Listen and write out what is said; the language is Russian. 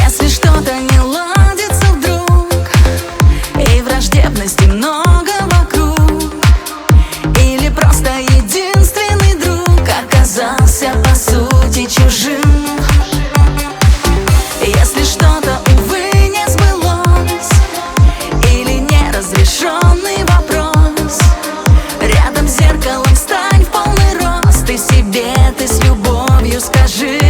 Если что-то не ладится вдруг и враждебности много вокруг, или просто единственный друг оказался по сути чужим. Если что-то, увы, не сбылось, или неразрешенный вопрос, рядом с зеркалом встань в полный рост и себе ты с любовью скажи: